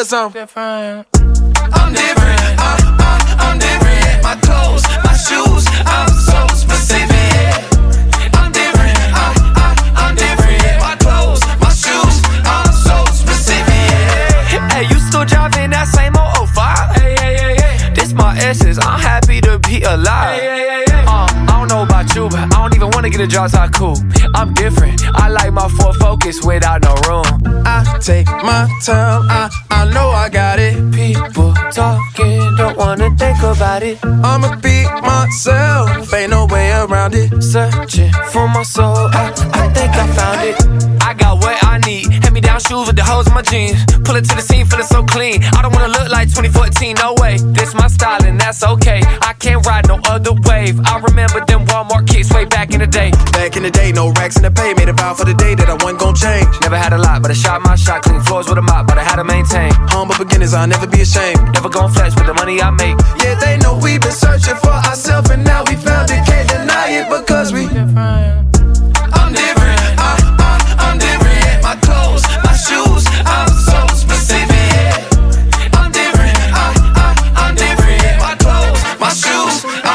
because I'm different. I'm different. I'm different. My clothes, my shoes, I'm so specific. I'm different. I'm different. My clothes, my shoes, I'm so specific. Hey, you still driving that same old 05? Hey. This my essence. I'm happy to be alive. I don't know about you, but I don't even wanna get a drop top coupe. I'm different. I like my Ford Focus without no room. I take my time. I know I got it. People talking, don't wanna think about it. I'ma be myself, ain't no way around it. Searching for my soul, I think I found it. I got what I need, hand-me-down shoes with the holes in my jeans. Pull it to the scene, feeling so clean. I don't wanna look like 2014, no way. This my style and that's okay. I can't ride no other wave. I remember them Walmart kicks way back in the day. Back in the day, no racks in the pay. Made a vow for the day that I wasn't gon' change. Never had a lot, but I shot my shot. Clean floors with a mop, but I had to maintain. Humble beginners, I'll never be ashamed. Never gon' flex with the money I make. Yeah, they know we've been searching for ourselves, and now we found it. Can't deny it because we different. I'm different. I'm different. My clothes, my shoes, I'm so specific. I'm different. I'm different. My clothes, my shoes,